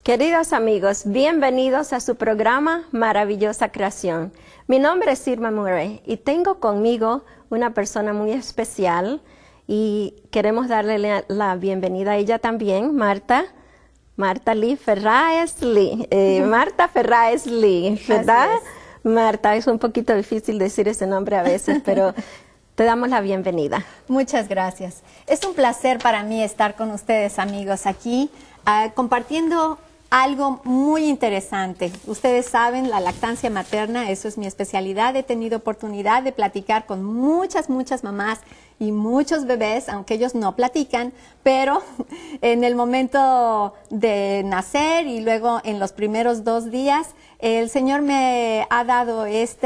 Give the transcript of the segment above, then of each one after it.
Queridos amigos, bienvenidos a su programa Maravillosa Creación. Mi nombre es Irma Murray y tengo conmigo una persona muy especial y queremos darle la bienvenida a ella también, Marta Lee Ferraes Lee. Marta Ferraes Lee, ¿verdad? Marta, es un poquito difícil decir ese nombre a veces, pero te damos la bienvenida. Muchas gracias. Es un placer para mí estar con ustedes, amigos, aquí compartiendo algo muy interesante. Ustedes saben, la lactancia materna, eso es mi especialidad. He tenido oportunidad de platicar con muchas mamás y muchos bebés, aunque ellos no platican, pero en el momento de nacer y luego en los primeros 2 días, el Señor me ha dado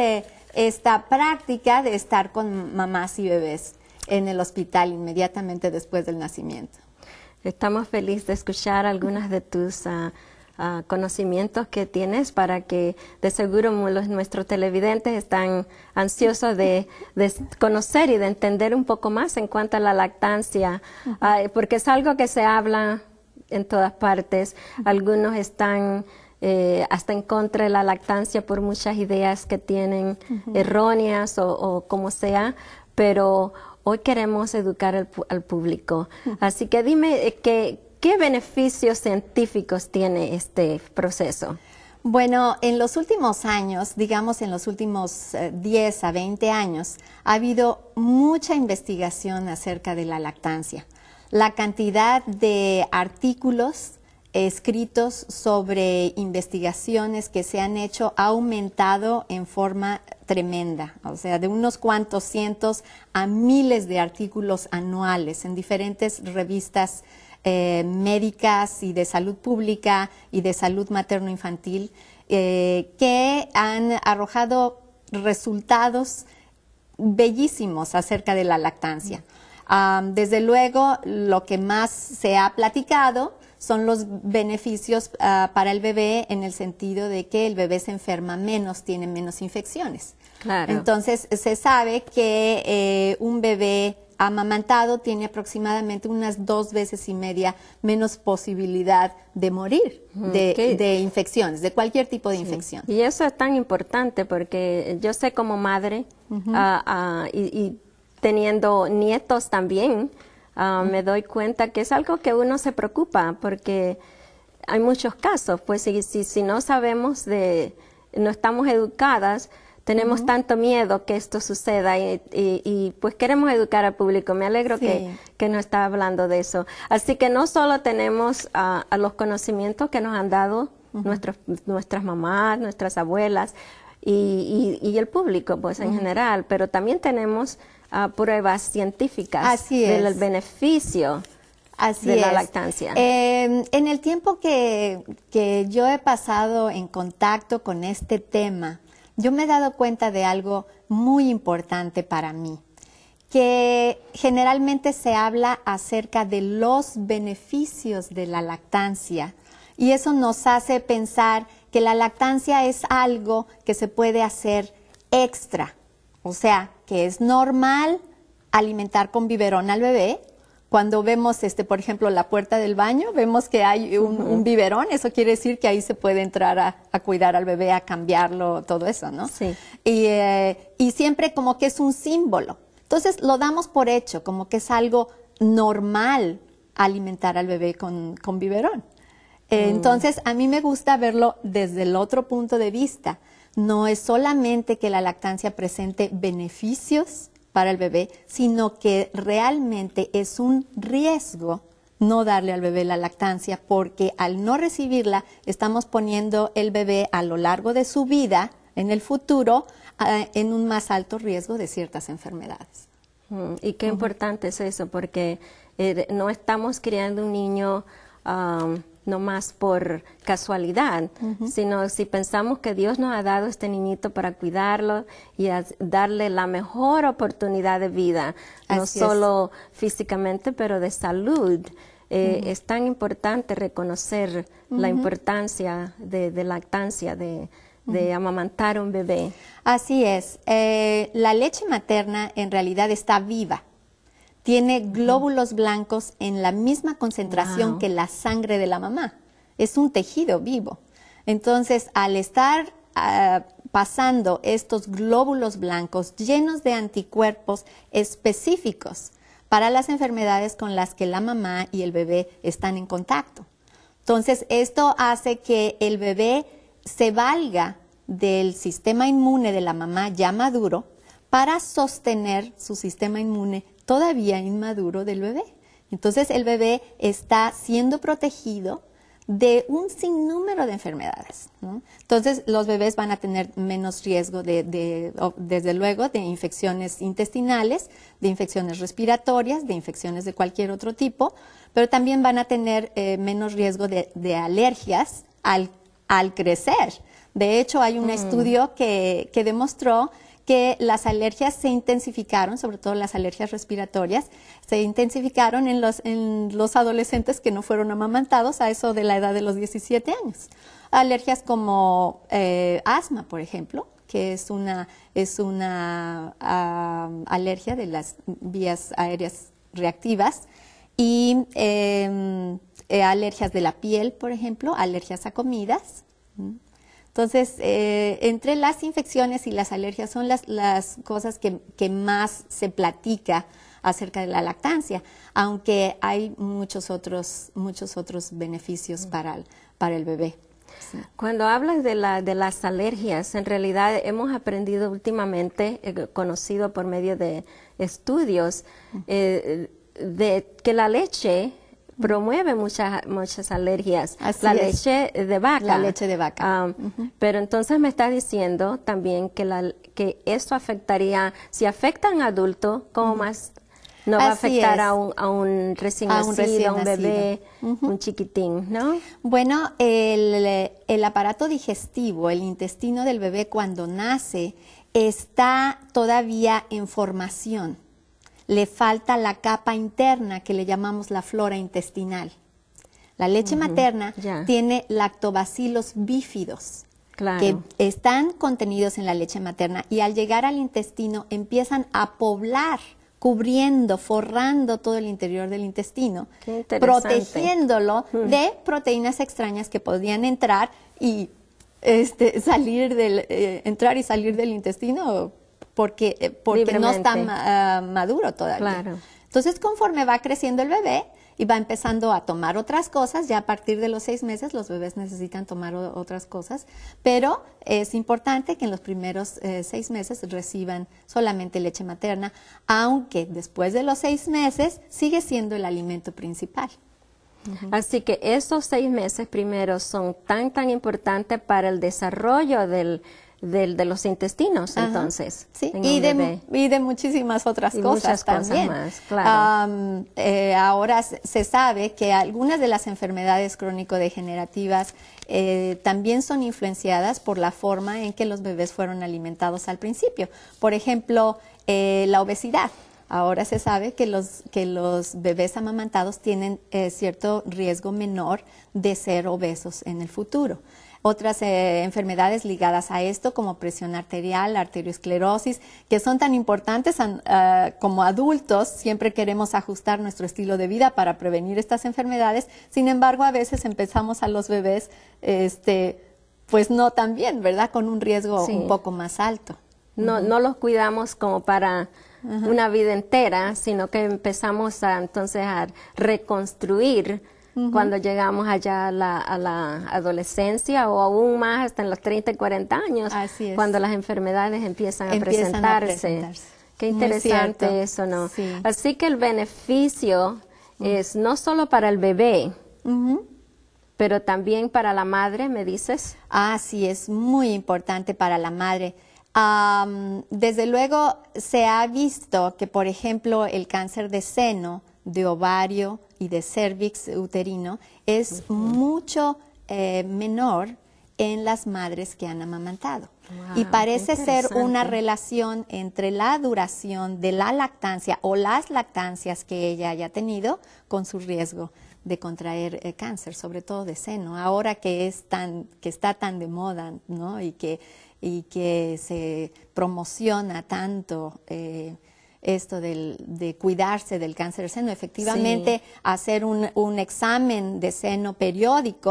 esta práctica de estar con mamás y bebés en el hospital inmediatamente después del nacimiento. Estamos felices de escuchar algunas de tus conocimientos que tienes, para que de seguro nuestros televidentes están ansiosos de conocer y de entender un poco más en cuanto a la lactancia, porque es algo que se habla en todas partes. Algunos están hasta en contra de la lactancia por muchas ideas que tienen erróneas o como sea, pero hoy queremos educar al público. Así que dime ¿qué beneficios científicos tiene este proceso? Bueno, en los últimos años, digamos en los últimos 10 a 20 años, ha habido mucha investigación acerca de la lactancia. La cantidad de artículos escritos sobre investigaciones que se han hecho ha aumentado en forma tremenda, o sea, de unos cuantos cientos a miles de artículos anuales en diferentes revistas médicas y de salud pública y de salud materno-infantil que han arrojado resultados bellísimos acerca de la lactancia. Desde luego, lo que más se ha platicado son los beneficios para el bebé, en el sentido de que el bebé se enferma menos, tiene menos infecciones. Claro. Entonces, se sabe que un bebé amamantado tiene aproximadamente unas 2 veces y media menos posibilidad de morir de infecciones, de cualquier tipo de infección. Y eso es tan importante, porque yo sé como madre y teniendo nietos también, me doy cuenta que es algo que uno se preocupa, porque hay muchos casos, pues si no sabemos no estamos educadas, tenemos tanto miedo que esto suceda y pues queremos educar al público. Me alegro que nos está hablando de eso. Así que no solo tenemos a los conocimientos que nos han dado nuestras mamás, nuestras abuelas y el público pues en general, pero también tenemos pruebas científicas del beneficio de la lactancia. En el tiempo que yo he pasado en contacto con este tema, yo me he dado cuenta de algo muy importante para mí, que generalmente se habla acerca de los beneficios de la lactancia, y eso nos hace pensar que la lactancia es algo que se puede hacer extra, o sea, que es normal alimentar con biberón al bebé. Cuando vemos, por ejemplo, la puerta del baño, vemos que hay un biberón. Eso quiere decir que ahí se puede entrar a cuidar al bebé, a cambiarlo, todo eso, ¿no? Sí. Y siempre como que es un símbolo. Entonces lo damos por hecho, como que es algo normal alimentar al bebé con biberón. Entonces a mí me gusta verlo desde el otro punto de vista. No es solamente que la lactancia presente beneficios para el bebé, sino que realmente es un riesgo no darle al bebé la lactancia, porque al no recibirla estamos poniendo el bebé a lo largo de su vida, en el futuro, en un más alto riesgo de ciertas enfermedades. Y qué importante es eso, porque no estamos criando un niño no más por casualidad, sino si pensamos que Dios nos ha dado este niñito para cuidarlo y darle la mejor oportunidad de vida, no solo físicamente, pero de salud. Es tan importante reconocer la importancia de lactancia, de amamantar un bebé. Así es. La leche materna en realidad está viva. Tiene glóbulos blancos en la misma concentración que la sangre de la mamá. es un tejido vivo. Entonces, al estar pasando estos glóbulos blancos llenos de anticuerpos específicos para las enfermedades con las que la mamá y el bebé están en contacto. Entonces, esto hace que el bebé se valga del sistema inmune de la mamá ya maduro para sostener su sistema inmune todavía inmaduro del bebé. Entonces, el bebé está siendo protegido de un sinnúmero de enfermedades, ¿no? Entonces, los bebés van a tener menos riesgo desde luego, de infecciones intestinales, de infecciones respiratorias, de infecciones de cualquier otro tipo, pero también van a tener menos riesgo de alergias al crecer. De hecho, hay un estudio que demostró que las alergias se intensificaron, sobre todo las alergias respiratorias, se intensificaron en los adolescentes que no fueron amamantados a eso de la edad de los 17 años. Alergias como asma, por ejemplo, que es una alergia de las vías aéreas reactivas, y alergias de la piel, por ejemplo, alergias a comidas. Entonces, entre las infecciones y las alergias son las cosas que más se platica acerca de la lactancia, aunque hay muchos otros beneficios para el bebé. Sí. Cuando hablas de las alergias, en realidad hemos aprendido últimamente, conocido por medio de estudios, de que la leche promueve muchas alergias. Así la es. leche de vaca. La leche de vaca. Pero entonces me está diciendo también que esto afectaría, si afecta a un adulto, ¿cómo más no va a afectar a un recién nacido, a un bebé, un chiquitín, ¿no? Bueno, el aparato digestivo, el intestino del bebé cuando nace, está todavía en formación. Le falta la capa interna que le llamamos la flora intestinal. La leche materna tiene lactobacilos bífidos, que están contenidos en la leche materna, y al llegar al intestino empiezan a poblar, cubriendo, forrando todo el interior del intestino, protegiéndolo de proteínas extrañas que podrían entrar y entrar y salir del intestino porque no está maduro todavía. Claro. Entonces, conforme va creciendo el bebé y va empezando a tomar otras cosas, ya a partir de los 6 meses los bebés necesitan tomar otras cosas, pero es importante que en los primeros 6 meses reciban solamente leche materna, aunque después de los 6 meses sigue siendo el alimento principal. Así que esos 6 meses primeros son tan importantes para el desarrollo de los intestinos, entonces. Sí, y de muchísimas otras cosas también. Cosas más, claro. Ahora se sabe que algunas de las enfermedades crónico-degenerativas también son influenciadas por la forma en que los bebés fueron alimentados al principio. Por ejemplo, la obesidad. Ahora se sabe que los bebés amamantados tienen cierto riesgo menor de ser obesos en el futuro. Otras enfermedades ligadas a esto, como presión arterial, arteriosclerosis, que son tan importantes como adultos, siempre queremos ajustar nuestro estilo de vida para prevenir estas enfermedades. Sin embargo, a veces empezamos a los bebés, pues no tan bien, ¿verdad? Con un riesgo un poco más alto. No los cuidamos como para una vida entera, sino que empezamos entonces a reconstruir cuando llegamos allá a la adolescencia, o aún más hasta en los 30 y 40 años, cuando las enfermedades empiezan a presentarse. Qué interesante eso, ¿no? Sí. Así que el beneficio es no solo para el bebé, pero también para la madre, ¿me dices? Sí, es muy importante para la madre. Desde luego se ha visto que, por ejemplo, el cáncer de seno, de ovario y de cérvix uterino es mucho menor en las madres que han amamantado. Y parece ser una relación entre la duración de la lactancia o las lactancias que ella haya tenido con su riesgo de contraer cáncer, sobre todo de seno. Ahora que está tan de moda, ¿no? y que se promociona tanto esto de cuidarse del cáncer de seno. Efectivamente, hacer un examen de seno periódico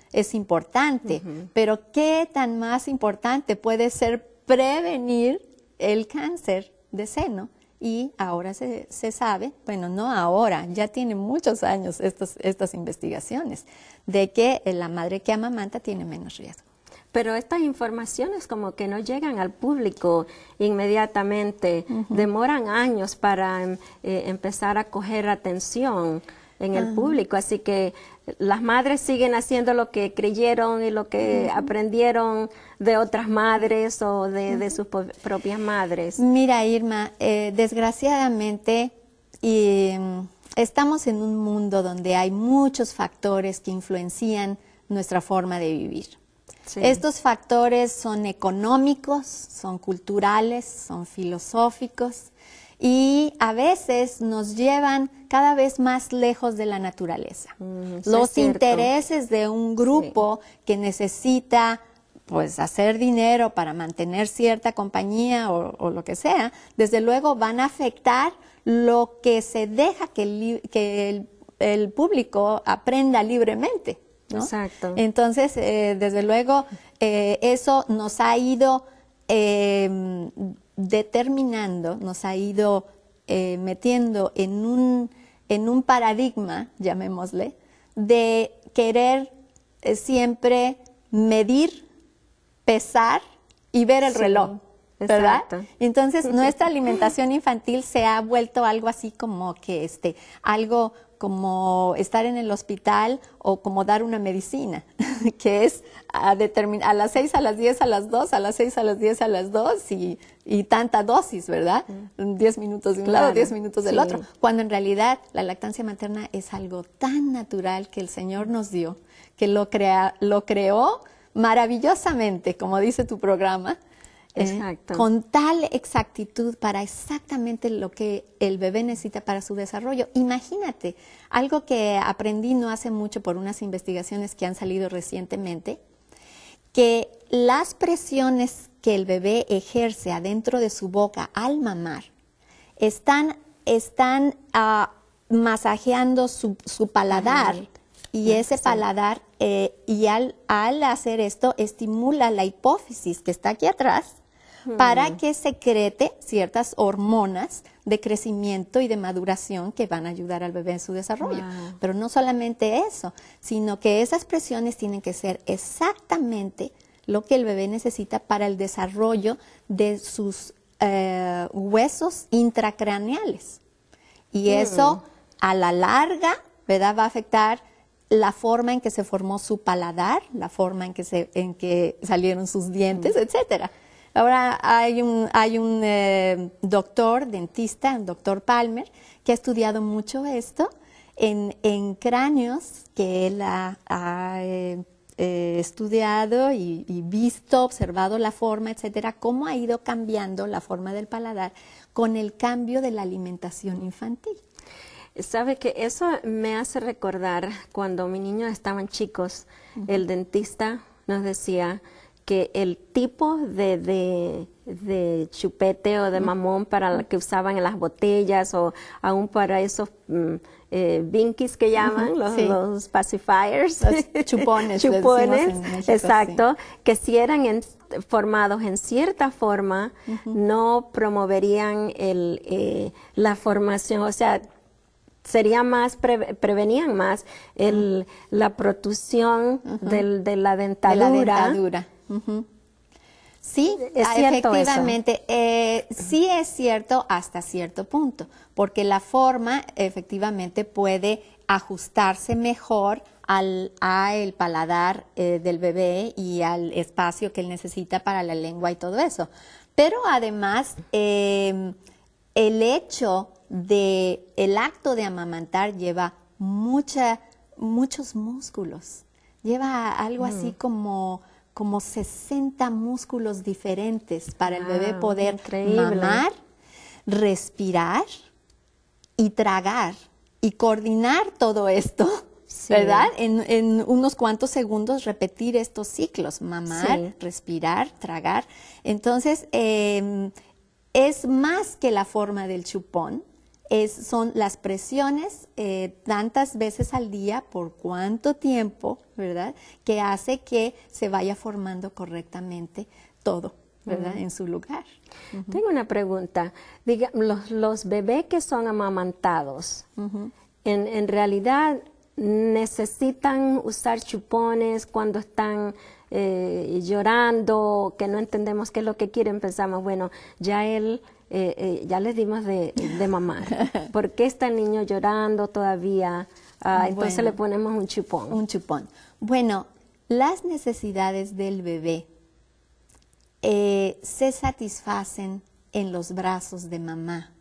es importante, pero ¿qué tan más importante puede ser prevenir el cáncer de seno? Y ahora se sabe, bueno, no ahora, ya tiene muchos años estas investigaciones, de que la madre que amamanta tiene menos riesgo. Pero estas informaciones como que no llegan al público inmediatamente, demoran años para empezar a coger atención en el público, así que las madres siguen haciendo lo que creyeron y lo que aprendieron de otras madres o de sus propias madres. Mira, Irma, desgraciadamente estamos en un mundo donde hay muchos factores que influencian nuestra forma de vivir. Sí. Estos factores son económicos, son culturales, son filosóficos y a veces nos llevan cada vez más lejos de la naturaleza. Los intereses de un grupo que necesita pues hacer dinero para mantener cierta compañía o lo que sea, desde luego van a afectar lo que se deja que el público aprenda libremente, ¿no? Exacto. Entonces, desde luego, eso nos ha ido determinando, nos ha ido metiendo en un paradigma, llamémosle, de querer siempre medir, pesar y ver el reloj, ¿verdad? Exacto. Entonces, nuestra alimentación infantil se ha vuelto algo así como que algo como estar en el hospital o como dar una medicina, que es a las 6, a las 10, a las 2, a las 6, a las 10, a las 2 y tanta dosis, ¿verdad? 10 minutos de un lado, 10 minutos del otro. Cuando en realidad la lactancia materna es algo tan natural que el Señor nos dio, que lo creó maravillosamente, como dice tu programa, con tal exactitud para exactamente lo que el bebé necesita para su desarrollo. Imagínate, algo que aprendí no hace mucho por unas investigaciones que han salido recientemente, que las presiones que el bebé ejerce adentro de su boca al mamar están masajeando su paladar. Y ese paladar, y al hacer esto, estimula la hipófisis que está aquí atrás para que secrete ciertas hormonas de crecimiento y de maduración que van a ayudar al bebé en su desarrollo. Pero no solamente eso, sino que esas presiones tienen que ser exactamente lo que el bebé necesita para el desarrollo de sus huesos intracraneales. Y eso, a la larga, ¿verdad?, va a afectar la forma en que se formó su paladar, la forma en que salieron sus dientes, etcétera. Ahora hay un doctor, dentista, el doctor Palmer, que ha estudiado mucho esto en cráneos que él ha estudiado y visto, observado la forma, etcétera, cómo ha ido cambiando la forma del paladar con el cambio de la alimentación infantil. Sabe que eso me hace recordar cuando mis niños estaban chicos, el dentista nos decía que el tipo de chupete o de mamón para que usaban en las botellas o aún para esos binkies que llaman, los pacifiers, los chupones, chupones, México, exacto, que si eran formados en cierta forma, no promoverían la formación, o sea, sería más, prevenían más la protrusión de la dentadura. Sí, ¿Es cierto efectivamente, sí es cierto hasta cierto punto, porque la forma efectivamente puede ajustarse mejor al paladar del bebé y al espacio que él necesita para la lengua y todo eso. Pero además, el hecho el acto de amamantar lleva muchos músculos. Lleva algo así como 60 músculos diferentes para el bebé poder mamar, respirar y tragar y coordinar todo esto, ¿verdad? En unos cuantos segundos repetir estos ciclos, mamar, respirar, tragar. Entonces, es más que la forma del chupón. son las presiones tantas veces al día, por cuánto tiempo, ¿verdad? Que hace que se vaya formando correctamente todo, ¿verdad? En su lugar. Tengo una pregunta. Diga, los bebés que son amamantados, en realidad necesitan usar chupones cuando están llorando, que no entendemos qué es lo que quieren, pensamos, bueno, ya les dimos de mamar. ¿Por qué está el niño llorando todavía? Entonces Bueno, le ponemos un chupón. Un chupón. Bueno, las necesidades del bebé se satisfacen en los brazos de mamá.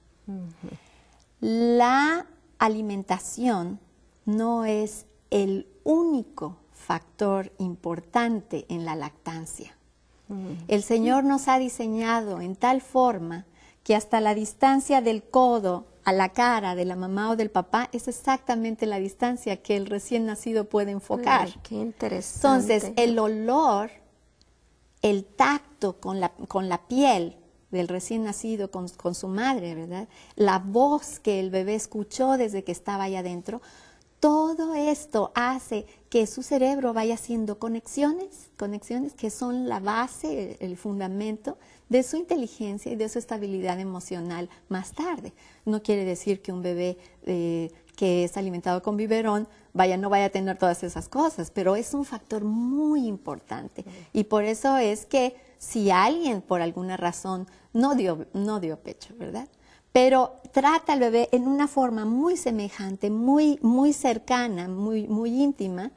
La alimentación no es el único factor importante en la lactancia. El Señor nos ha diseñado en tal forma que hasta la distancia del codo a la cara de la mamá o del papá es exactamente la distancia que el recién nacido puede enfocar. Ay, qué interesante. Entonces, el olor, el tacto con la piel del recién nacido con su madre, ¿verdad? La voz que el bebé escuchó desde que estaba ahí adentro, todo esto hace que su cerebro vaya haciendo conexiones que son la base, el fundamento de su inteligencia y de su estabilidad emocional más tarde. No quiere decir que un bebé que es alimentado con biberón no vaya a tener todas esas cosas, pero es un factor muy importante. Y por eso es que si alguien por alguna razón no dio pecho, ¿verdad? Pero trata al bebé en una forma muy semejante, muy cercana, muy íntima,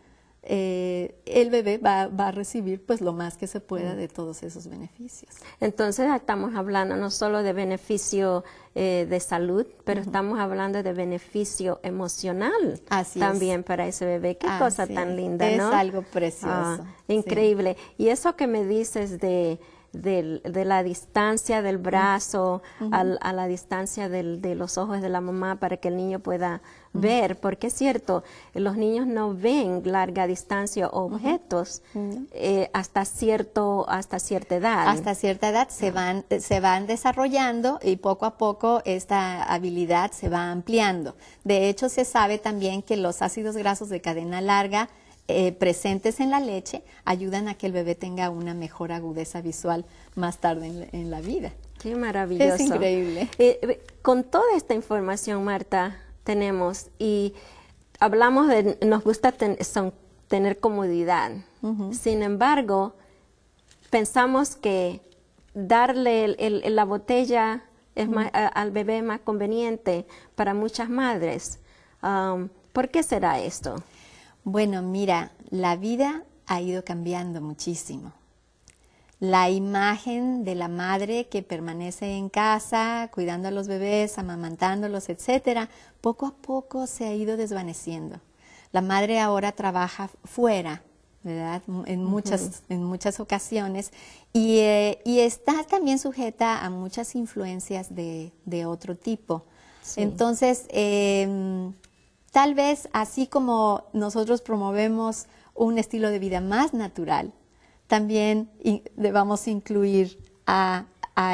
el bebé va a recibir pues lo más que se pueda de todos esos beneficios. Entonces estamos hablando no solo de beneficio de salud, pero estamos hablando de beneficio emocional también para ese bebé. Qué cosa tan linda, ¿no? Es algo precioso. Increíble. Y eso que me dices de la distancia del brazo a la distancia de los ojos de la mamá para que el niño pueda ver, porque es cierto, los niños no ven larga distancia objetos hasta cierta edad. Hasta cierta edad se van desarrollando y poco a poco esta habilidad se va ampliando. De hecho, se sabe también que los ácidos grasos de cadena larga presentes en la leche ayudan a que el bebé tenga una mejor agudeza visual más tarde en la vida. Qué maravilloso. Es increíble. Con toda esta información, Marta, tenemos y hablamos nos gusta tener comodidad. Sin embargo, pensamos que darle la botella al bebé es más conveniente para muchas madres. ¿Por qué será esto? Bueno, mira, la vida ha ido cambiando muchísimo. La imagen de la madre que permanece en casa, cuidando a los bebés, amamantándolos, etcétera, poco a poco se ha ido desvaneciendo. La madre ahora trabaja fuera, ¿verdad? En muchas ocasiones y está también sujeta a muchas influencias de otro tipo. Sí. Entonces, tal vez así como nosotros promovemos un estilo de vida más natural, también debamos incluir a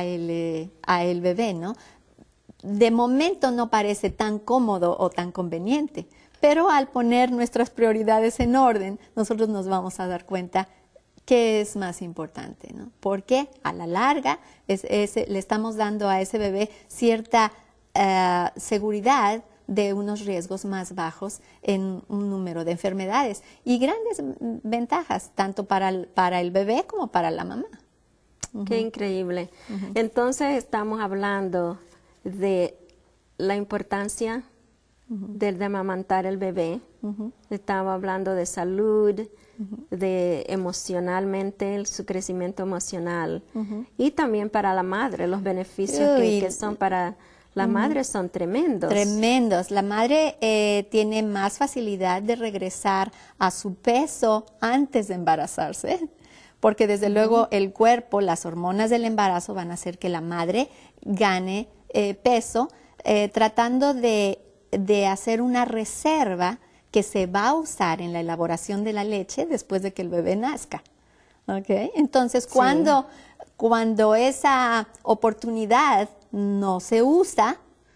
el bebé, ¿no? De momento no parece tan cómodo o tan conveniente, pero al poner nuestras prioridades en orden, nosotros nos vamos a dar cuenta qué es más importante, ¿no? Porque a la larga le estamos dando a ese bebé cierta seguridad de unos riesgos más bajos en un número de enfermedades y grandes ventajas, tanto para el bebé como para la mamá. Qué increíble. Entonces estamos hablando de la importancia de amamantar el bebé. Estamos hablando de salud, de emocionalmente, su crecimiento emocional y también para la madre, los beneficios que son para las madres son tremendos. Tremendos. La madre tiene más facilidad de regresar a su peso antes de embarazarse, porque desde luego el cuerpo, las hormonas del embarazo van a hacer que la madre gane peso, tratando de hacer una reserva que se va a usar en la elaboración de la leche después de que el bebé nazca. ¿Okay? Entonces, cuando esa oportunidad no se usa,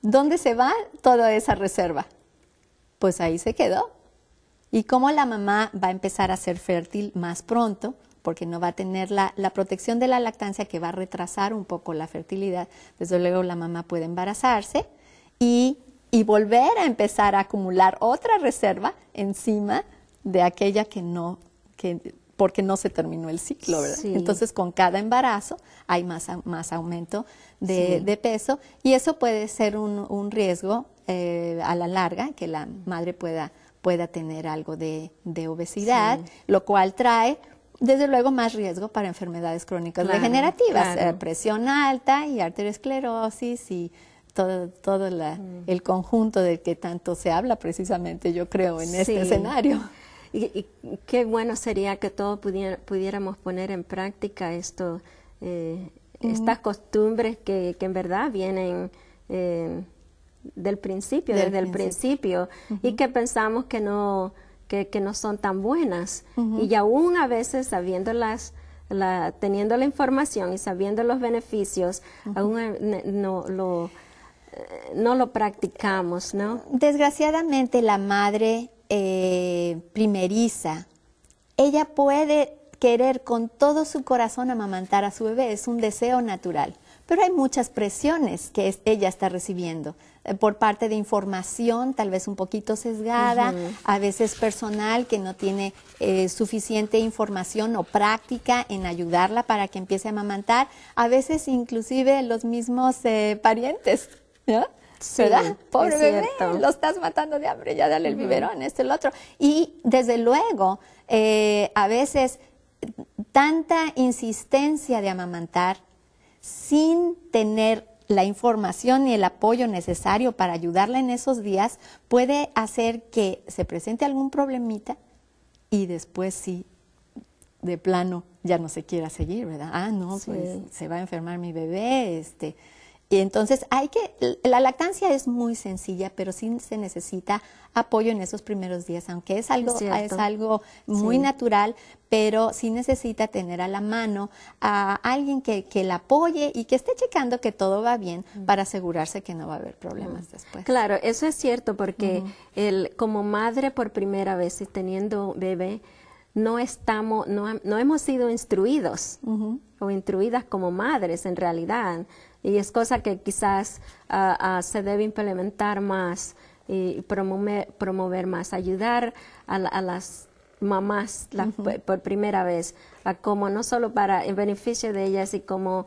¿Dónde se va toda esa reserva? Pues ahí se quedó. Y como la mamá va a empezar a ser fértil más pronto, porque no va a tener la protección de la lactancia que va a retrasar un poco la fertilidad, desde luego la mamá puede embarazarse y volver a empezar a acumular otra reserva encima de aquella porque no se terminó el ciclo, ¿verdad? Sí. Entonces, con cada embarazo hay más aumento de peso y eso puede ser un riesgo a la larga, que la madre pueda tener algo de obesidad, lo cual trae, desde luego, más riesgo para enfermedades crónicas degenerativas, presión alta y arteriosclerosis y todo el conjunto del que tanto se habla precisamente, yo creo, en este escenario. Y qué bueno sería que todos pudiéramos poner en práctica estas costumbres que en verdad vienen del principio, desde el principio, y que pensamos que no son tan buenas. Y aún a veces teniendo la información y sabiendo los beneficios, aún no lo practicamos, ¿no? Desgraciadamente la madre primeriza, ella puede querer con todo su corazón amamantar a su bebé, es un deseo natural, pero hay muchas presiones que ella está recibiendo por parte de información tal vez un poquito sesgada, a veces personal que no tiene suficiente información o práctica en ayudarla para que empiece a amamantar, a veces inclusive los mismos parientes, ¿no? Sí, ¿verdad? Pobre bebé, cierto. lo estás matando de hambre, ya dale el biberón, el otro. Y desde luego, a veces tanta insistencia de amamantar sin tener la información y el apoyo necesario para ayudarla en esos días puede hacer que se presente algún problemita y después sí, de plano, ya no se quiera seguir, ¿verdad? Ah, no, pues se va a enfermar mi bebé, Y entonces la lactancia es muy sencilla, pero sí se necesita apoyo en esos primeros días, aunque es algo muy natural, pero sí necesita tener a la mano a alguien que la apoye y que esté checando que todo va bien para asegurarse que no va a haber problemas después. Claro, eso es cierto porque como madre por primera vez y teniendo bebé, no hemos sido instruidos o instruidas como madres en realidad. Y es cosa que quizás se debe implementar más y promover más, ayudar a las mamás por primera vez, como no solo para el beneficio de ellas y como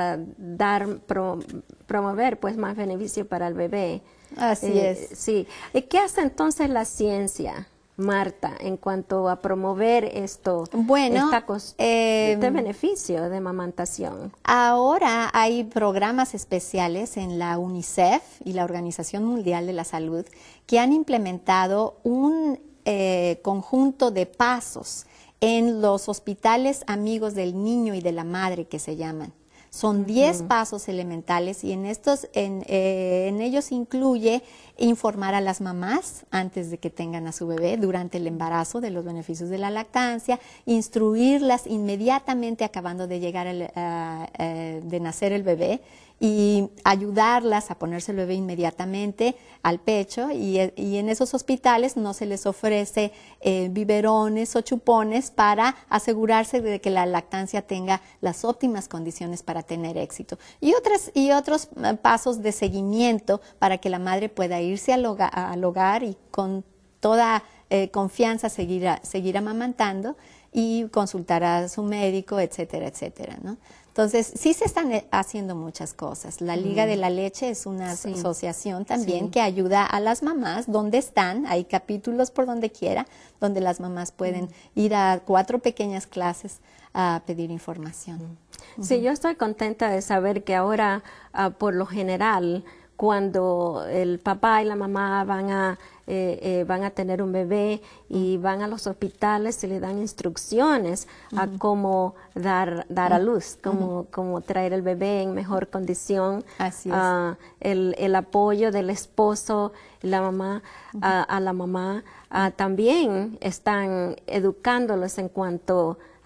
promover pues más beneficio para el bebé. Así es. Sí. ¿Y qué hace entonces la ciencia, Marta, en cuanto a promover este beneficio de amamantación? Ahora hay programas especiales en la UNICEF y la Organización Mundial de la Salud que han implementado un conjunto de pasos en los hospitales amigos del niño y de la madre que se llaman. Son 10 pasos elementales y en ellos incluye informar a las mamás antes de que tengan a su bebé durante el embarazo de los beneficios de la lactancia, instruirlas inmediatamente acabando de llegar de nacer el bebé y ayudarlas a ponerse el bebé inmediatamente al pecho y en esos hospitales no se les ofrece biberones o chupones para asegurarse de que la lactancia tenga las óptimas condiciones para tener éxito. Y otros pasos de seguimiento para que la madre pueda irse al hogar y con toda confianza seguir amamantando y consultar a su médico, etcétera, etcétera, ¿no? Entonces, sí se están haciendo muchas cosas. La Liga de la Leche es una asociación también que ayuda a las mamás donde están. Hay capítulos por donde quiera, donde las mamás pueden ir a 4 pequeñas clases a pedir información. Sí, yo estoy contenta de saber que ahora, por lo general, cuando el papá y la mamá van a tener un bebé y van a los hospitales, se le dan instrucciones a cómo dar a luz, cómo traer el bebé en mejor condición. Así es. El apoyo del esposo y la mamá a la mamá también están educándolos en cuanto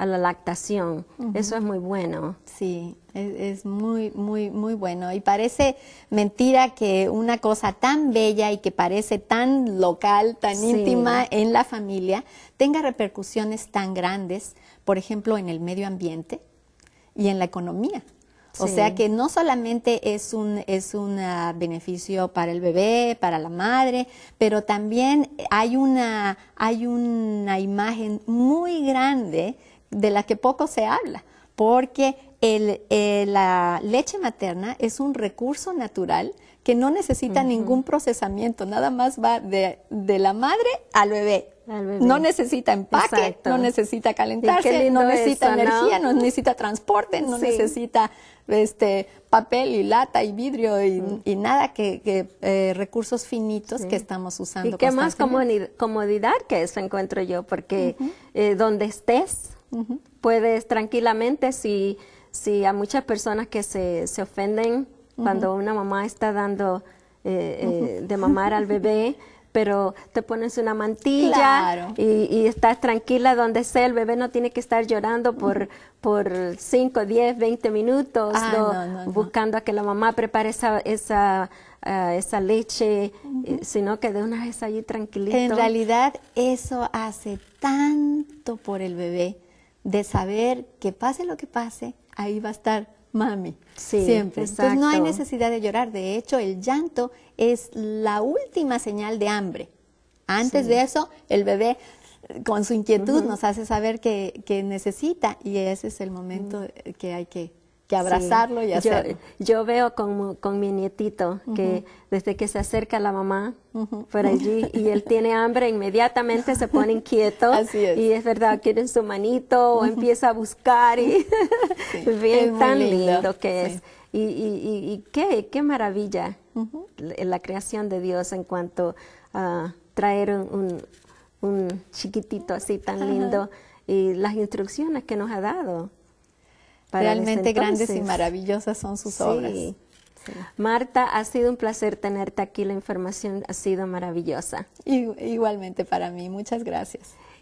a la lactación. Eso es muy bueno. Sí, es muy, muy, muy bueno. Y parece mentira que una cosa tan bella y que parece tan local, tan Sí. íntima en la familia, tenga repercusiones tan grandes, por ejemplo, en el medio ambiente y en la economía. O Sí. sea que no solamente es un beneficio para el bebé, para la madre, pero también hay una imagen muy grande de la que poco se habla, porque la leche materna es un recurso natural que no necesita ningún procesamiento, nada más va de la madre al bebé. Al bebé. No necesita empaque, Exacto. no necesita Y qué calentarse, lindo no necesita eso, ¿no? energía, no necesita transporte, no Sí. necesita papel y lata y vidrio y nada que recursos finitos Sí. que estamos usando Y qué más constantemente. comodidad que eso encuentro yo, porque donde estés, puedes tranquilamente, si a muchas personas que se ofenden cuando una mamá está dando de mamar al bebé, pero te pones una mantilla Claro. y estás tranquila donde sea, el bebé no tiene que estar llorando por 5, 10, 20 minutos, No. buscando a que la mamá prepare esa leche, sino que de una vez allí tranquilito. En realidad eso hace tanto por el bebé de saber que pase lo que pase, ahí va a estar mami, Sí, siempre. Entonces no hay exacto. necesidad de llorar. De hecho, el llanto es la última señal de hambre. Antes de eso, el bebé con su inquietud nos hace saber que necesita y ese es el momento que hay que abrazarlo y hacerlo. Yo veo con mi nietito que desde que se acerca la mamá por allí y él tiene hambre, inmediatamente se pone inquieto. Así es. Y es verdad, quiere su manito o empieza a buscar y Sí, bien es muy tan lindo, lindo que sí. es. Y qué maravilla la creación de Dios en cuanto a traer un chiquitito así tan lindo y las instrucciones que nos ha dado. Para Realmente desde grandes y entonces. maravillosas son sus Sí. obras. Marta, ha sido un placer tenerte aquí, la información ha sido maravillosa. Igualmente para mí, muchas gracias.